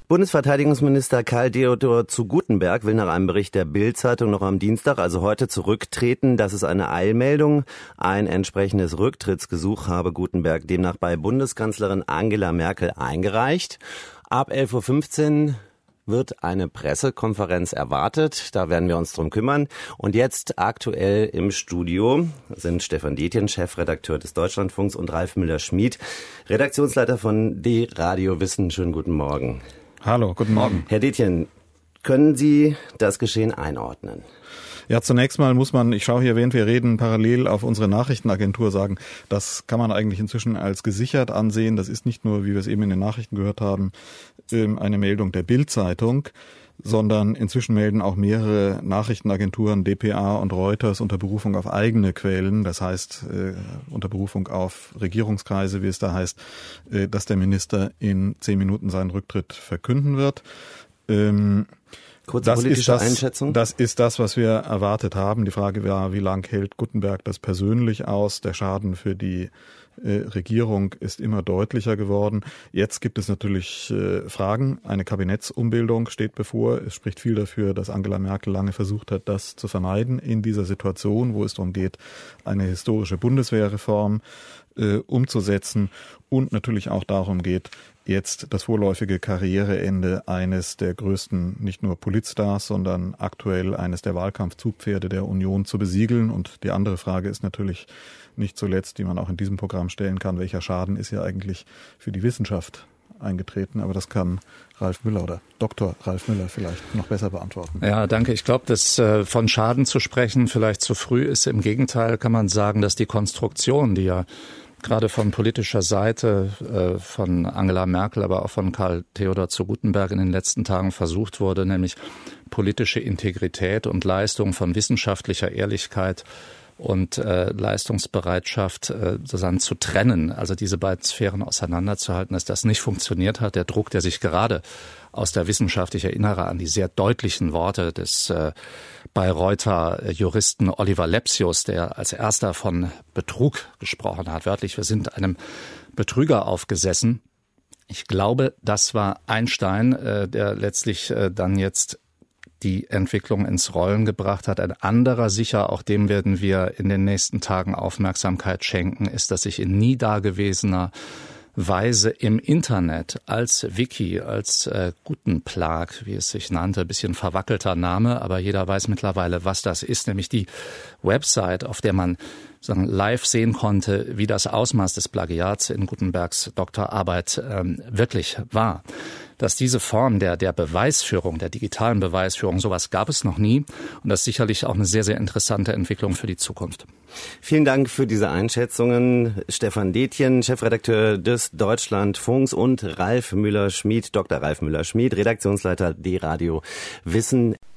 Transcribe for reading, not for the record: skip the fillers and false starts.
Bundesverteidigungsminister Karl Theodor zu Guttenberg will nach einem Bericht der Bild-Zeitung noch am Dienstag, also heute, zurücktreten. Das ist eine Eilmeldung. Ein entsprechendes Rücktrittsgesuch habe Guttenberg demnach bei Bundeskanzlerin Angela Merkel eingereicht. Ab 11.15 Uhr wird eine Pressekonferenz erwartet. Da werden wir uns drum kümmern. Und jetzt aktuell im Studio sind Stefan Detjen, Chefredakteur des Deutschlandfunks, und Ralf Müller-Schmid, Redaktionsleiter von D-Radio Wissen. Schönen guten Morgen. Hallo, guten Morgen. Herr Detjen, können Sie das Geschehen einordnen? Ja, zunächst mal muss man, ich schaue hier, während wir reden, parallel auf unsere Nachrichtenagentur sagen, das kann man eigentlich inzwischen als gesichert ansehen. Das ist nicht nur, wie wir es eben in den Nachrichten gehört haben, eine Meldung der Bild-Zeitung, sondern inzwischen melden auch mehrere Nachrichtenagenturen, dpa und Reuters, unter Berufung auf eigene Quellen, das heißt unter Berufung auf Regierungskreise, wie es da heißt, dass der Minister in 10 Minuten seinen Rücktritt verkünden wird. Kurze politische Einschätzung? Das ist das, was wir erwartet haben. Die Frage war, wie lang hält Guttenberg das persönlich aus? Der Schaden für die Regierung ist immer deutlicher geworden. Jetzt gibt es natürlich Fragen. Eine Kabinettsumbildung steht bevor. Es spricht viel dafür, dass Angela Merkel lange versucht hat, das zu vermeiden in dieser Situation, wo es darum geht, eine historische Bundeswehrreform umzusetzen und natürlich auch darum geht, jetzt das vorläufige Karriereende eines der größten, nicht nur Politstars, sondern aktuell eines der Wahlkampfzugpferde der Union zu besiegeln. Und die andere Frage ist natürlich nicht zuletzt, die man auch in diesem Programm stellen kann, welcher Schaden ist ja eigentlich für die Wissenschaft eingetreten, aber das kann Ralf Müller oder Dr. Ralf Müller vielleicht noch besser beantworten. Ja, danke. Ich glaube, dass von Schaden zu sprechen vielleicht zu früh ist. Im Gegenteil kann man sagen, dass die Konstruktion, die ja gerade von politischer Seite von Angela Merkel, aber auch von Karl Theodor zu Guttenberg in den letzten Tagen versucht wurde, nämlich politische Integrität und Leistung von wissenschaftlicher Ehrlichkeit und Leistungsbereitschaft sozusagen zu trennen, also diese beiden Sphären auseinanderzuhalten, dass das nicht funktioniert hat. Der Druck, der sich gerade aus der Wissenschaft, ich erinnere an die sehr deutlichen Worte des Bayreuther Juristen Oliver Lepsius, der als erster von Betrug gesprochen hat. Wörtlich, wir sind einem Betrüger aufgesessen. Ich glaube, das war Einstein, der letztlich dann jetzt die Entwicklung ins Rollen gebracht hat. Ein anderer sicher, auch dem werden wir in den nächsten Tagen Aufmerksamkeit schenken, ist, dass sich in nie dagewesener Weise im Internet als Wiki, als Gutenplag, wie es sich nannte, ein bisschen verwackelter Name, aber jeder weiß mittlerweile, was das ist, nämlich die Website, auf der man live sehen konnte, wie das Ausmaß des Plagiats in Gutenbergs Doktorarbeit wirklich war. Dass diese Form der Beweisführung, der digitalen Beweisführung, sowas gab es noch nie. Und das ist sicherlich auch eine sehr, sehr interessante Entwicklung für die Zukunft. Vielen Dank für diese Einschätzungen. Stefan Detjen, Chefredakteur des Deutschlandfunks, und Ralf Müller-Schmid, Dr. Ralf Müller-Schmid, Redaktionsleiter D-Radio Wissen.